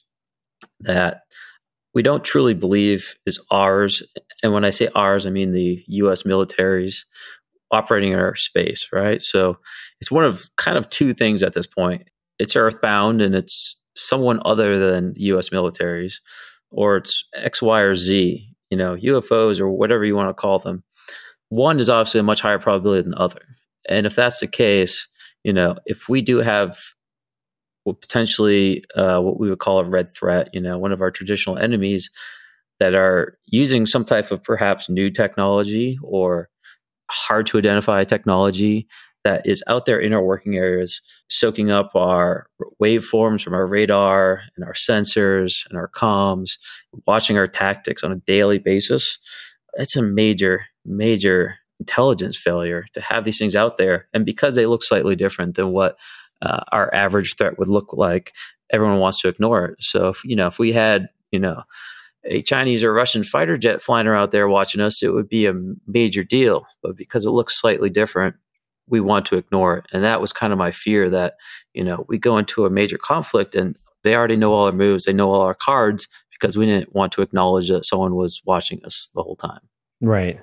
that we don't truly believe is ours. And when I say ours, I mean the U S military's operating in our space, right? So it's one of kind of two things at this point. It's earthbound and it's someone other than U S military's, or it's X, Y, or Z, you know, U F Os or whatever you want to call them. One is obviously a much higher probability than the other. And if that's the case, you know, if we do have well, potentially uh, what we would call a red threat, you know, one of our traditional enemies that are using some type of perhaps new technology or hard to identify technology that is out there in our working areas, soaking up our waveforms from our radar and our sensors and our comms, watching our tactics on a daily basis. It's a major, major intelligence failure to have these things out there. And because they look slightly different than what uh, our average threat would look like, everyone wants to ignore it. So, if, you know, if we had, you know, a Chinese or Russian fighter jet flying around there watching us, it would be a major deal. But because it looks slightly different, we want to ignore it. And that was kind of my fear that, you know, we go into a major conflict and they already know all our moves. They know all our cards because we didn't want to acknowledge that someone was watching us the whole time. Right.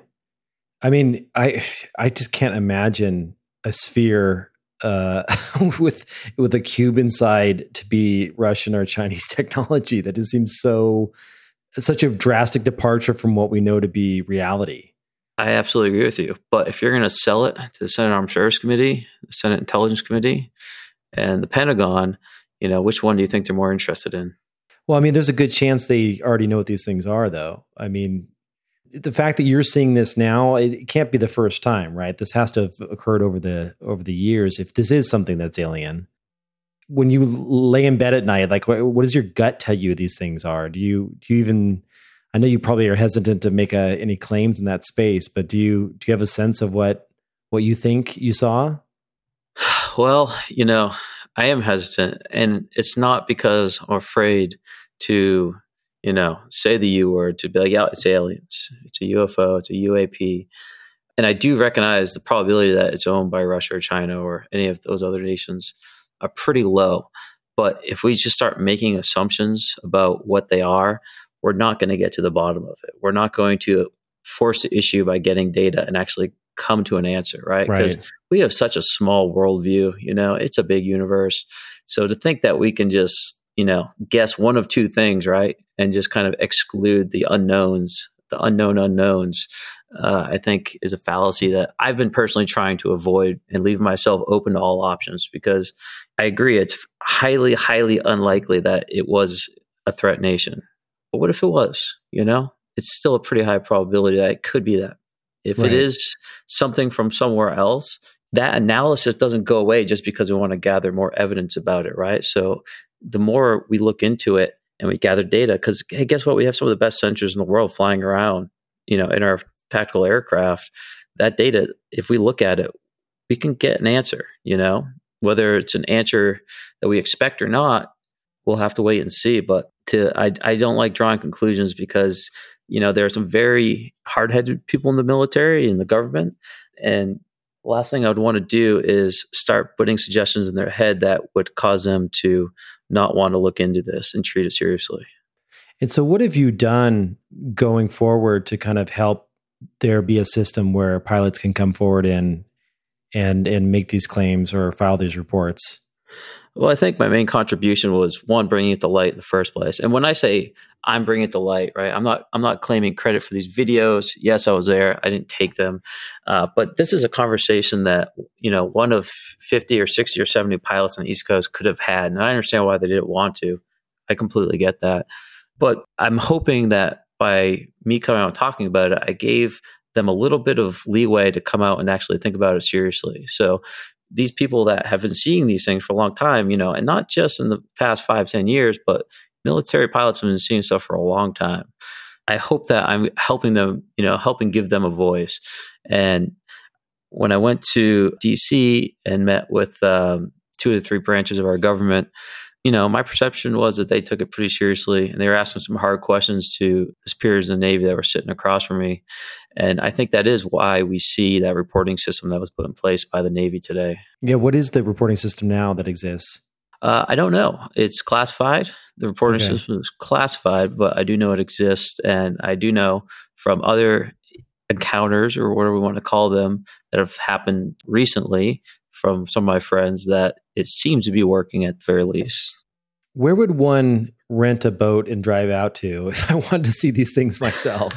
I mean, I I just can't imagine a sphere uh, with with a cube inside to be Russian or Chinese technology. That just seems so such a drastic departure from what we know to be reality. I absolutely agree with you. But if you're going to sell it to the Senate Armed Services Committee, the Senate Intelligence Committee, and the Pentagon, you know, which one do you think they're more interested in? Well, I mean, there's a good chance they already know what these things are, though. I mean, the fact that you're seeing this now, it can't be the first time, right? This has to have occurred over the over the years. If this is something that's alien, when you lay in bed at night, like, what, what does your gut tell you these things are? Do you do you even? I know you probably are hesitant to make a, any claims in that space, but do you do you have a sense of what what you think you saw? Well, you know, I am hesitant, and it's not because I'm afraid to, you know, say the U word, to be like, yeah, it's aliens, it's a U F O, it's a U A P. And I do recognize the probability that it's owned by Russia or China or any of those other nations are pretty low. But if we just start making assumptions about what they are, we're not going to get to the bottom of it. We're not going to force the issue by getting data and actually come to an answer, right? Because Right. we have such a small worldview, you know, it's a big universe. So to think that we can just, you know, guess one of two things, right? And just kind of exclude the unknowns, the unknown unknowns, uh, I think is a fallacy that I've been personally trying to avoid and leave myself open to all options, because I agree it's highly, highly unlikely that it was a threat nation. But what if it was, you know? It's still a pretty high probability that it could be that. If Right. it is something from somewhere else, that analysis doesn't go away just because we want to gather more evidence about it, right? So the more we look into it and we gather data, because hey, guess what? We have some of the best sensors in the world flying around, you know, in our tactical aircraft. That data, if we look at it, we can get an answer, you know, whether it's an answer that we expect or not, we'll have to wait and see. But to, I, I don't like drawing conclusions because, you know, there are some very hard-headed people in the military and the government. And the last thing I would want to do is start putting suggestions in their head that would cause them to not want to look into this and treat it seriously. And so what have you done going forward to kind of help there be a system where pilots can come forward and and and make these claims or file these reports? Well, I think my main contribution was one, bringing it to light in the first place. And when I say I'm bringing it to light, right, I'm not I'm not claiming credit for these videos. Yes, I was there. I didn't take them, uh, but this is a conversation that, you know, one of fifty or sixty or seventy pilots on the East Coast could have had, and I understand why they didn't want to. I completely get that, but I'm hoping that by me coming out and talking about it, I gave them a little bit of leeway to come out and actually think about it seriously. So these people that have been seeing these things for a long time, you know, and not just in the past five, ten years, but military pilots have been seeing stuff for a long time. I hope that I'm helping them, you know, helping give them a voice. And when I went to D C and met with um, two of the three branches of our government, you know, my perception was that they took it pretty seriously, and they were asking some hard questions to the superiors in the Navy that were sitting across from me. And I think that is why we see that reporting system that was put in place by the Navy today. Yeah. What is the reporting system now that exists? Uh, I don't know. It's classified. The reporting Okay. system is classified, but I do know it exists. And I do know from other encounters, or whatever we want to call them, that have happened recently from some of my friends, that it seems to be working at the very least. Where would one rent a boat and drive out to if I wanted to see these things myself?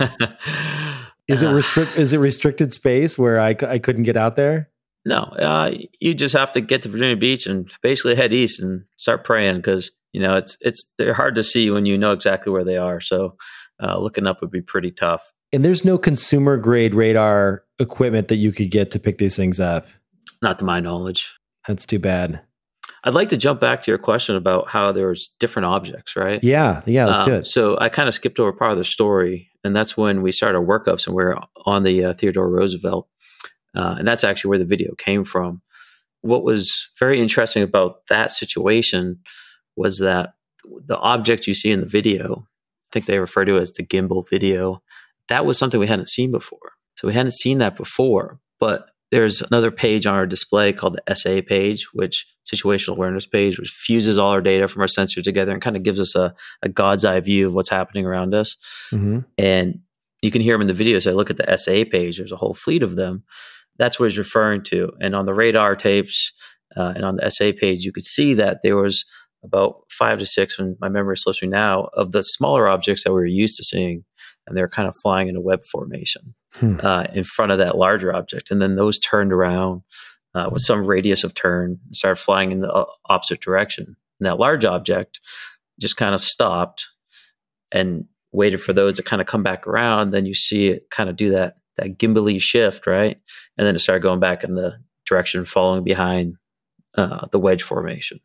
Is it restrict? Is it restricted space where I, I couldn't get out there? No, uh, you just have to get to Virginia Beach and basically head east and start praying, because you know it's it's they're hard to see when you know exactly where they are. So uh, looking up would be pretty tough. And there's no consumer grade radar equipment that you could get to pick these things up. Not to my knowledge. That's too bad. I'd like to jump back to your question about how there's different objects, right? Yeah, yeah, let's um, do it. So I kind of skipped over part of the story, and that's when we started our workups, and we're on the uh, Theodore Roosevelt. Uh, and that's actually where the video came from. What was very interesting about that situation was that the object you see in the video, I think they refer to it as the gimbal video, that was something we hadn't seen before. So we hadn't seen that before, but there's another page on our display called the S A page, which situational awareness page, which fuses all our data from our sensors together and kind of gives us a, a God's eye view of what's happening around us. Mm-hmm. And you can hear them in the video. So I look at the S A page, there's a whole fleet of them. That's what he's referring to. And on the radar tapes uh, and on the S A page, you could see that there was about five to six, when my memory slips me now, of the smaller objects that we were used to seeing. And they're kind of flying in a web formation hmm. uh, in front of that larger object. And then those turned around uh, with some radius of turn and started flying in the opposite direction. And that large object just kind of stopped and waited for those to kind of come back around. Then you see it kind of do that that gimbally shift, right? And then it started going back in the direction following behind uh, the wedge formation.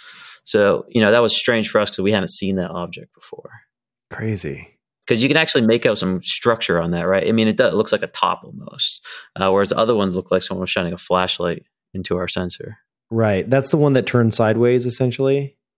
So, you know, that was strange for us because we hadn't seen that object before. Crazy. Because you can actually make out some structure on that, right? I mean, it, does, it looks like a top almost, uh, whereas the other ones look like someone was shining a flashlight into our sensor. Right. That's the one that turned sideways, essentially?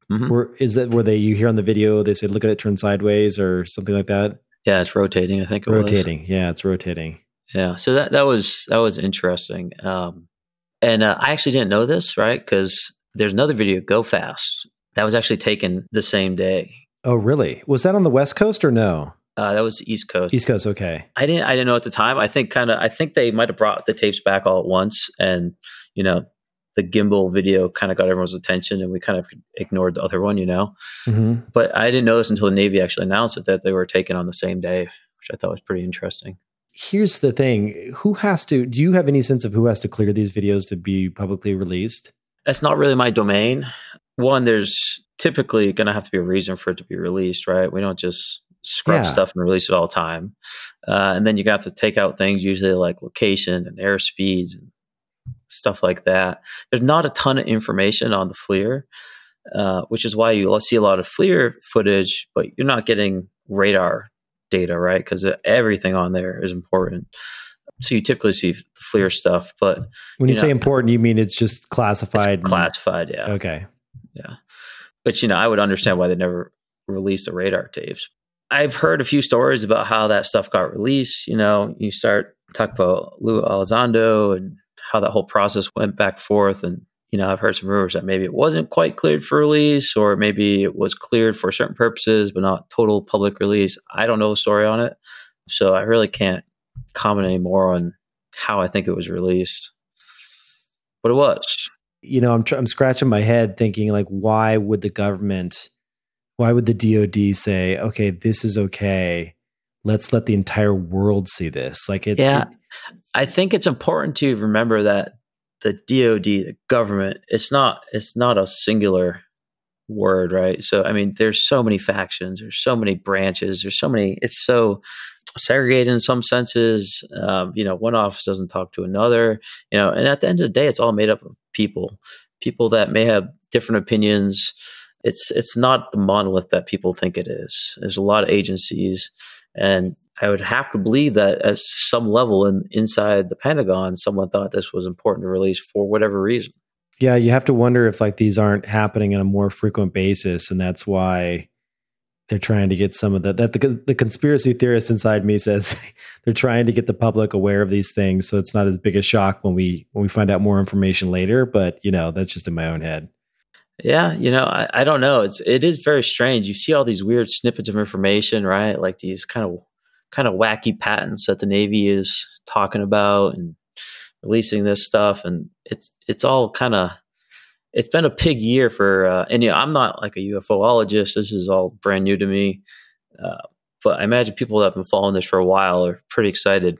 Mm-hmm. Were, is that where they, you hear on the video, they say, look at it, turn sideways or something like that? Yeah, it's rotating, I think it rotating. was. Yeah, it's rotating. Yeah. So that, that was, that was interesting. Um, and uh, I actually didn't know this, right? Because there's another video, Go Fast, that was actually taken the same day. Oh, really? Was that on the West Coast or no? Uh, that was the East Coast. East Coast, okay. I didn't. I didn't know at the time. I think kind of. I think they might have brought the tapes back all at once, and you know, the gimbal video kind of got everyone's attention, and we kind of ignored the other one. You know, mm-hmm. But I didn't know this until the Navy actually announced it that they were taken on the same day, which I thought was pretty interesting. Here's the thing: who has to? Do you have any sense of who has to clear these videos to be publicly released? That's not really my domain. One, there's typically going to have to be a reason for it to be released, right? We don't just scrub Yeah. stuff and release it all the time. Uh, and then you got to take out things usually like location and airspeeds and stuff like that. There's not a ton of information on the FLIR, uh, which is why you see a lot of FLIR footage, but you're not getting radar data, right? Because everything on there is important. So you typically see the FLIR stuff, but when you, you know, say important, you mean it's just classified? It's classified, yeah. Okay. Yeah. But, you know, I would understand why they never released the radar tapes. I've heard a few stories about how that stuff got released. You know, you start talking about Lou Elizondo and how that whole process went back and forth. And, you know, I've heard some rumors that maybe it wasn't quite cleared for release, or maybe it was cleared for certain purposes, but not total public release. I don't know the story on it. So I really can't comment anymore on how I think it was released. But it was. You know, I'm tr- I'm scratching my head thinking, like, why would the government, why would the D O D say, okay, this is okay, let's let the entire world see this? Like, it. Yeah, it, I think it's important to remember that the D O D, the government, it's not it's not a singular word, right? So, I mean, there's so many factions, there's so many branches, there's so many. It's so segregated in some senses. Um, you know, one office doesn't talk to another. You know, and at the end of the day, it's all made up of people, people that may have different opinions. It's it's not the monolith that people think it is. There's a lot of agencies, and I would have to believe that at some level in, inside the Pentagon, someone thought this was important to release for whatever reason. Yeah, you have to wonder if like these aren't happening on a more frequent basis, and that's why they're trying to get some of the, that the, the conspiracy theorist inside me says they're trying to get the public aware of these things, so it's not as big a shock when we when we find out more information later. But you know, that's just in my own head. Yeah, you know, I, I don't know. It's it is very strange. You see all these weird snippets of information, right? Like these kind of kind of wacky patents that the Navy is talking about and releasing this stuff, and it's it's all kind of. It's been a big year for, uh, and you know, I'm not like a UFOologist. This is all brand new to me. Uh, but I imagine people that have been following this for a while are pretty excited.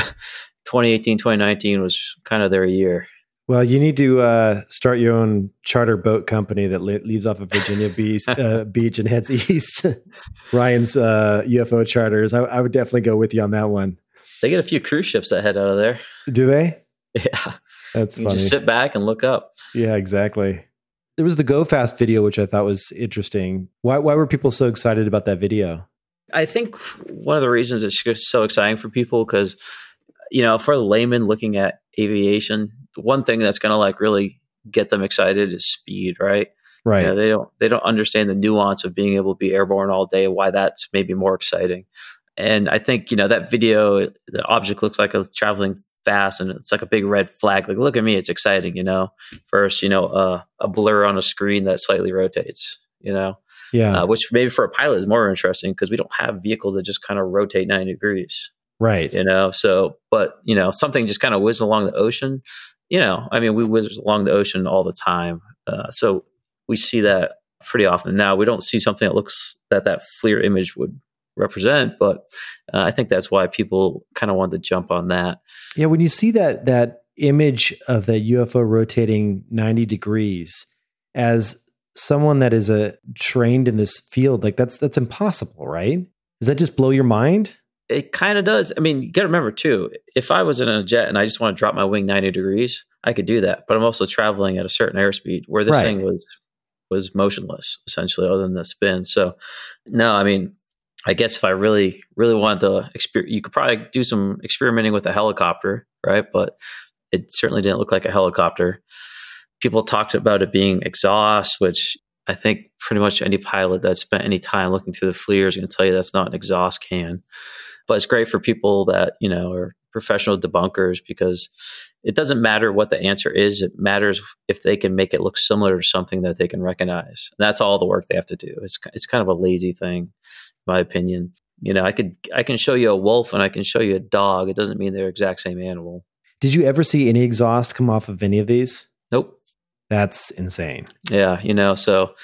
twenty eighteen, twenty nineteen was kind of their year. Well, you need to uh, start your own charter boat company that le- leaves off of Virginia Beach, uh, Beach and heads east. Ryan's uh, U F O charters. I, I would definitely go with you on that one. They get a few cruise ships that head out of there. Do they? Yeah. That's you funny. Just sit back and look up. Yeah, exactly. There was the Go Fast video, which I thought was interesting. Why why were people so excited about that video? I think one of the reasons it's so exciting for people because, you know, for the layman looking at aviation, one thing that's going to like really get them excited is speed, right? Right. You know, they don't they don't understand the nuance of being able to be airborne all day, why that's maybe more exciting. And I think, you know, that video, the object looks like it's traveling fast and it's like a big red flag. Like, look at me, it's exciting, you know, versus, you know, uh, a blur on a screen that slightly rotates, you know, yeah, uh, which maybe for a pilot is more interesting because we don't have vehicles that just kind of rotate ninety degrees. Right. You know, so, but, you know, something just kind of whizzes along the ocean, you know, I mean, we whiz along the ocean all the time. Uh, so we see that pretty often. Now we don't see something that looks that that FLIR image would represent, but uh, I think that's why people kind of want to jump on that. Yeah, when you see that that image of that U F O rotating ninety degrees, as someone that is a trained in this field, like that's that's impossible, right? Does that just blow your mind? It kind of does. I mean, you got to remember too, if I was in a jet and I just want to drop my wing ninety degrees, I could do that. But I'm also traveling at a certain airspeed where this right. thing was was motionless, essentially, other than the spin. So, no, I mean, I guess if I really, really wanted to exper- you could probably do some experimenting with a helicopter, right? But it certainly didn't look like a helicopter. People talked about it being exhaust, which I think pretty much any pilot that spent any time looking through the FLIR is going to tell you that's not an exhaust can. But it's great for people that, you know, are professional debunkers, because it doesn't matter what the answer is. It matters if they can make it look similar to something that they can recognize. And that's all the work they have to do. It's it's kind of a lazy thing, in my opinion. You know, I could I can show you a wolf and I can show you a dog. It doesn't mean they're the exact same animal. Did you ever see any exhaust come off of any of these? Nope. That's insane. Yeah, you know, so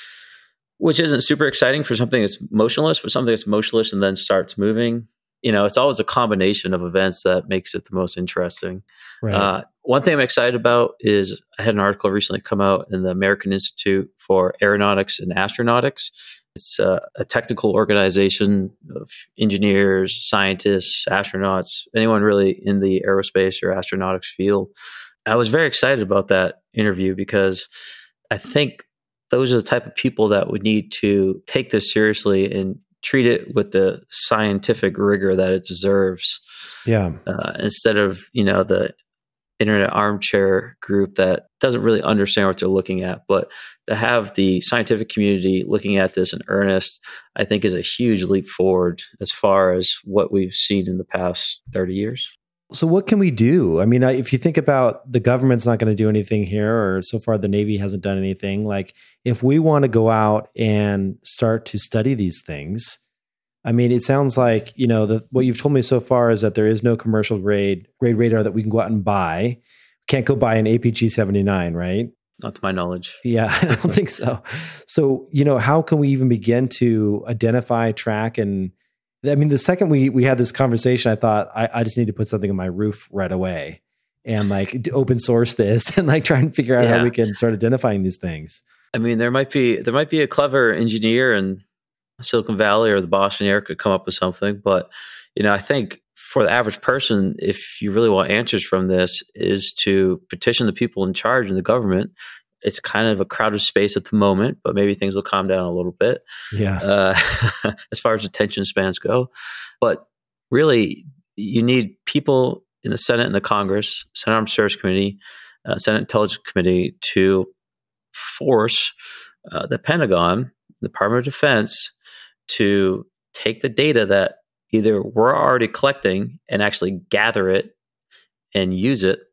which isn't super exciting for something that's motionless, but something that's motionless and then starts moving. You know, it's always a combination of events that makes it the most interesting. Right. Uh, one thing I'm excited about is I had an article recently come out in the American Institute for Aeronautics and Astronautics. It's uh, a technical organization of engineers, scientists, astronauts, anyone really in the aerospace or astronautics field. I was very excited about that interview because I think those are the type of people that would need to take this seriously and treat it with the scientific rigor that it deserves. Yeah. Uh, instead of, you know, the internet armchair group that doesn't really understand what they're looking at. But to have the scientific community looking at this in earnest, I think is a huge leap forward as far as what we've seen in the past thirty years. So what can we do? I mean, if you think about the government's not going to do anything here, or so far the Navy hasn't done anything. Like if we want to go out and start to study these things, I mean, it sounds like, you know, the, what you've told me so far is that there is no commercial grade grade radar that we can go out and buy. Can't go buy an A P G seventy-nine, right? Not to my knowledge. Yeah, I don't think so. So, you know, how can we even begin to identify, track, and I mean, the second we we had this conversation, I thought I, I just need to put something on my roof right away and like open source this and like try and figure out yeah. how we can start identifying these things. I mean, there might be there might be a clever engineer in Silicon Valley or the Boston area could come up with something, but you know, I think for the average person, if you really want answers from this, is to petition the people in charge in the government. It's kind of a crowded space at the moment, but maybe things will calm down a little bit. Yeah. Uh, as far as attention spans go. But really, you need people in the Senate and the Congress, Senate Armed Services Committee, uh, Senate Intelligence Committee to force uh, the Pentagon, the Department of Defense, to take the data that either we're already collecting and actually gather it and use it,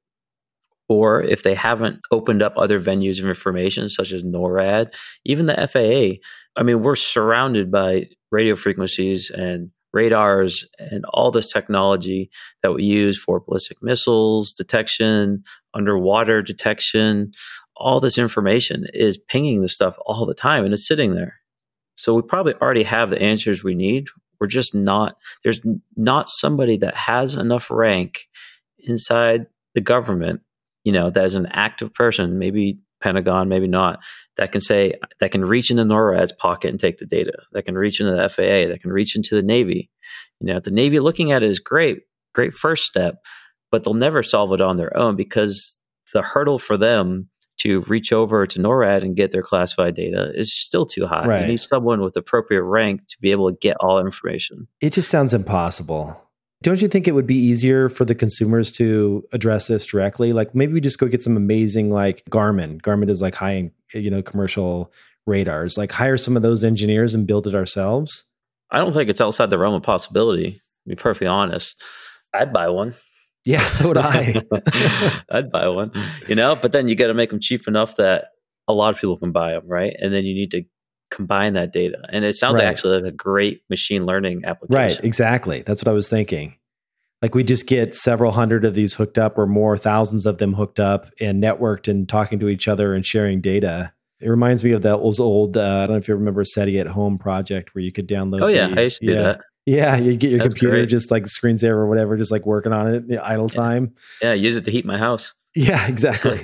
or if they haven't opened up other venues of information, such as NORAD, even the F A A. I mean, we're surrounded by radio frequencies and radars and all this technology that we use for ballistic missiles detection, underwater detection. All this information is pinging this stuff all the time, and it's sitting there. So we probably already have the answers we need. We're just not, there's not somebody that has enough rank inside the government, you know, that is an active person, maybe Pentagon, maybe not, that can say, that can reach into NORAD's pocket and take the data, that can reach into the F A A, that can reach into the Navy. You know, the Navy looking at it is great, great first step, but they'll never solve it on their own because the hurdle for them to reach over to NORAD and get their classified data is still too high. Right. You need someone with appropriate rank to be able to get all information. It just sounds impossible. Don't you think it would be easier for the consumers to address this directly? Like maybe we just go get some amazing, like Garmin. Garmin is like high, you know, commercial radars. Like hire some of those engineers and build it ourselves. I don't think it's outside the realm of possibility, to be perfectly honest. I'd buy one. Yeah, so would I. I'd buy one, you know, but then you got to make them cheap enough that a lot of people can buy them, right? And then you need to combine that data. And it sounds right. like actually like a great machine learning application. Right, exactly. That's what I was thinking. Like we just get several hundred of these hooked up or more, thousands of them hooked up and networked and talking to each other and sharing data. It reminds me of that old, uh, I don't know if you remember SETI at Home project where you could download. Oh yeah, the, I used to yeah, do that. Yeah, you get your That's computer great. just like screensaver or whatever, just like working on it, idle yeah. time. Yeah, use it to heat my house. Yeah, exactly.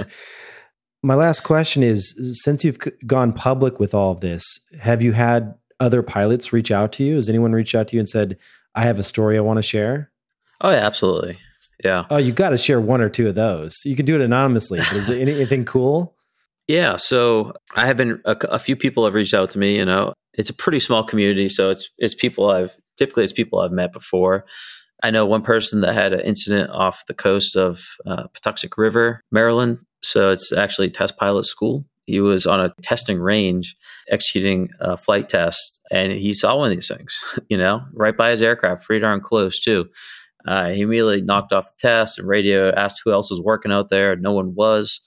My last question is, since you've gone public with all of this, have you had other pilots reach out to you? Has anyone reached out to you and said, I have a story I want to share? Oh, yeah, absolutely. Yeah. Oh, you've got to share one or two of those. You can do it anonymously. But is there anything cool? Yeah. So I have been, a, a few people have reached out to me, you know, it's a pretty small community. So it's, it's people I've, typically it's people I've met before. I know one person that had an incident off the coast of uh, Patuxent River, Maryland. So it's actually test pilot school He was on a testing range executing a flight test, and he saw one of these things, you know, right by his aircraft, pretty darn close too. Uh, he immediately knocked off the test and radio, asked who else was working out there. No one was.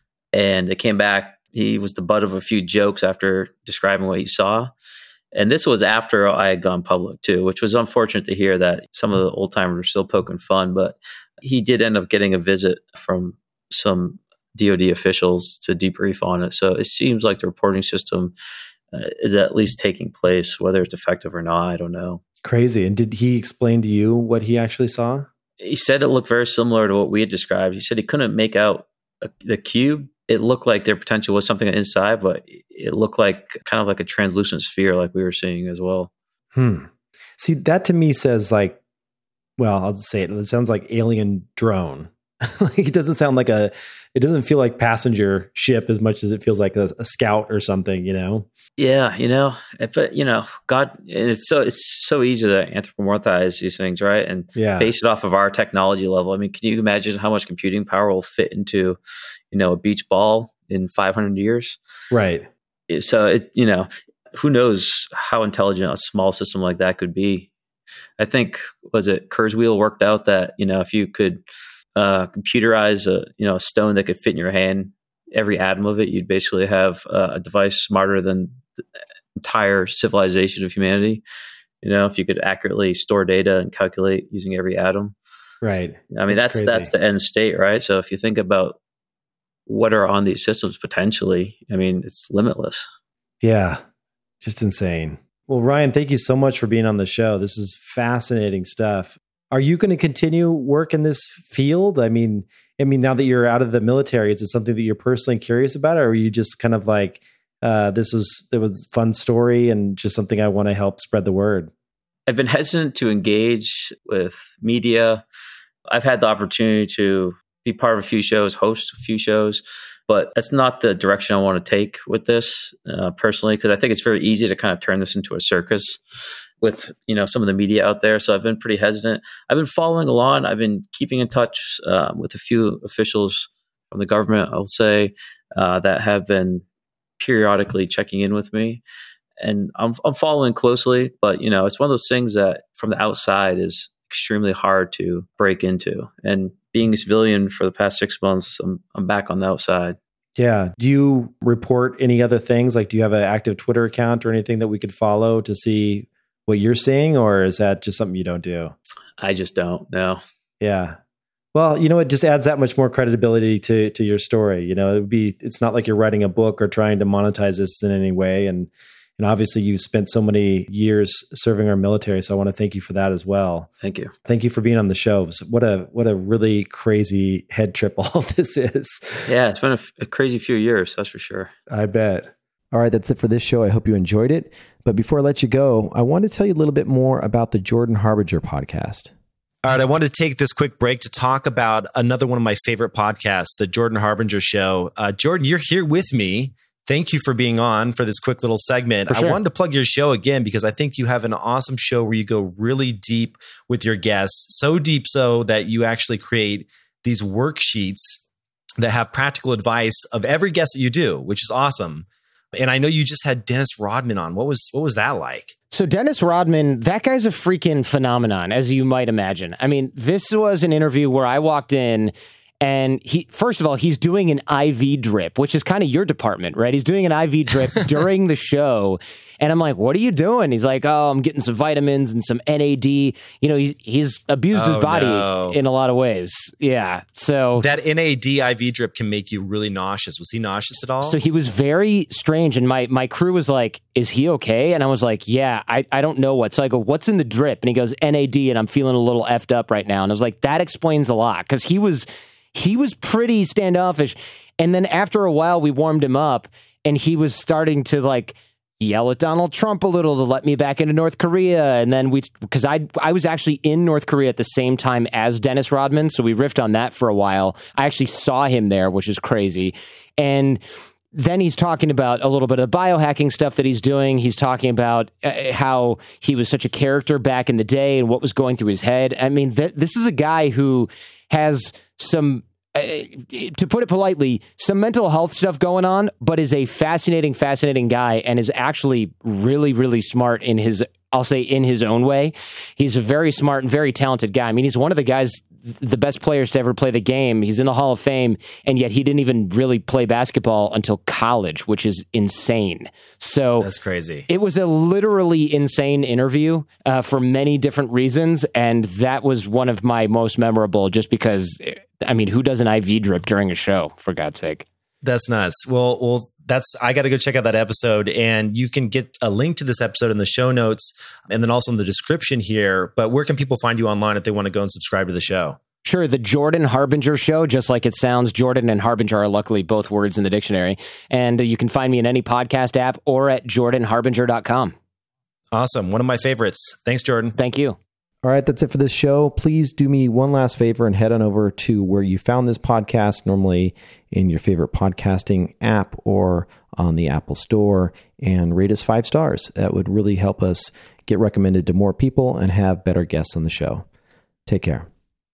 And they came back. He was the butt of a few jokes after describing what he saw. And this was after I had gone public too, which was unfortunate to hear that some of the old timers were still poking fun. But he did end up getting a visit from some D O D officials to debrief on it. So it seems like the reporting system uh, is at least taking place. Whether it's effective or not, I don't know. Crazy. And did he explain to you what he actually saw? He said it looked very similar to what we had described. He said he couldn't make out a, the cube. It looked like there potentially was something inside, but it looked like kind of like a translucent sphere like we were seeing as well. Hmm. See, that to me says like, well, I'll just say it. It sounds like alien drone. Like it doesn't sound like a, it doesn't feel like passenger ship as much as it feels like a, a scout or something, you know? Yeah, you know, but you know, God, it's so it's so easy to anthropomorphize these things, right? And yeah. base it off of our technology level. I mean, can you imagine how much computing power will fit into, you know, a beach ball in five hundred years? Right. So it, you know, who knows how intelligent a small system like that could be? I think was it Kurzweil worked out that, you know, if you could uh, computerize a you know a stone that could fit in your hand, every atom of it, you'd basically have uh, a device smarter than the entire civilization of humanity. You know, if you could accurately store data and calculate using every atom. Right. I mean, that's that's, that's the end state, right? So if you think about what are on these systems potentially, I mean, it's limitless. Yeah. Just insane. Well, Ryan, thank you so much for being on the show. This is fascinating stuff. Are you going to continue work in this field? I mean, I mean, now that you're out of the military, is it something that you're personally curious about, or are you just kind of like, uh, this was it was a fun story and just something I want to help spread the word? I've been hesitant to engage with media. I've had the opportunity to be part of a few shows, host a few shows, but that's not the direction I want to take with this uh, personally, because I think it's very easy to kind of turn this into a circus with, you know, some of the media out there. So I've been pretty hesitant. I've been following along. I've been keeping in touch uh, with a few officials from the government, I'll say, uh, that have been periodically checking in with me. And I'm, I'm following closely, but, you know, it's one of those things that from the outside is extremely hard to break into. And being a civilian for the past six months, I'm, I'm back on the outside. Yeah. Do you report any other things? Like, do you have an active Twitter account or anything that we could follow to see what you're seeing, or is that just something you don't do? I just don't know. Yeah. Well, you know, it just adds that much more credibility to to your story. You know, it would be, it's not like you're writing a book or trying to monetize this in any way. And and obviously you spent so many years serving our military. So I want to thank you for that as well. Thank you. Thank you for being on the show. What a what a really crazy head trip all of this is. Yeah, it's been a, a crazy few years, that's for sure. I bet. All right, that's it for this show. I hope you enjoyed it. But before I let you go, I want to tell you a little bit more about the Jordan Harbinger podcast. All right, I wanted to take this quick break to talk about another one of my favorite podcasts, the Jordan Harbinger Show. Uh, Jordan, you're here with me. Thank you for being on for this quick little segment. Sure. I wanted to plug your show again because I think you have an awesome show where you go really deep with your guests, so deep so that you actually create these worksheets that have practical advice of every guest that you do, which is awesome. And I know you just had Dennis Rodman on. What was what was that like? So Dennis Rodman, that guy's a freaking phenomenon, as you might imagine. I mean, this was an interview where I walked in and he, first of all, he's doing an I V drip, which is kind of your department, right? He's doing an I V drip during the show. And I'm like, what are you doing? He's like, oh, I'm getting some vitamins and some N A D. You know, he's, he's abused oh, his body no. in a lot of ways. Yeah. So that N A D I V drip can make you really nauseous. Was he nauseous at all? So he was very strange. And my, my crew was like, is he okay? And I was like, yeah, I, I don't know what. So I go, what's in the drip? And he goes, N A D. And I'm feeling a little effed up right now. And I was like, that explains a lot. Cause he was, he was pretty standoffish. And then after a while we warmed him up and he was starting to like yell at Donald Trump a little to let me back into North Korea. And then we, because I I was actually in North Korea at the same time as Dennis Rodman. So we riffed on that for a while. I actually saw him there, which is crazy. And then he's talking about a little bit of biohacking stuff that he's doing. He's talking about uh, how he was such a character back in the day and what was going through his head. I mean, th- this is a guy who has some uh, to put it politely, some mental health stuff going on, but is a fascinating, fascinating guy and is actually really, really smart in his, I'll say in his own way. He's a very smart and very talented guy. I mean, he's one of the guys, the best players to ever play the game. He's in the Hall of Fame, and yet he didn't even really play basketball until college, which is insane. So that's crazy. It was a literally insane interview uh, for many different reasons, and that was one of my most memorable just because, I mean, who does an I V drip during a show, for God's sake? That's nuts. Well, well, that's, I got to go check out that episode, and you can get a link to this episode in the show notes and then also in the description here. But where can people find you online if they want to go and subscribe to the show? Sure. The Jordan Harbinger Show, just like it sounds. Jordan and Harbinger are luckily both words in the dictionary. And you can find me in any podcast app or at jordan harbinger dot com. Awesome. One of my favorites. Thanks, Jordan. Thank you. All right, that's it for this show. Please do me one last favor and head on over to where you found this podcast, normally in your favorite podcasting app or on the Apple Store, and rate us five stars. That would really help us get recommended to more people and have better guests on the show. Take care.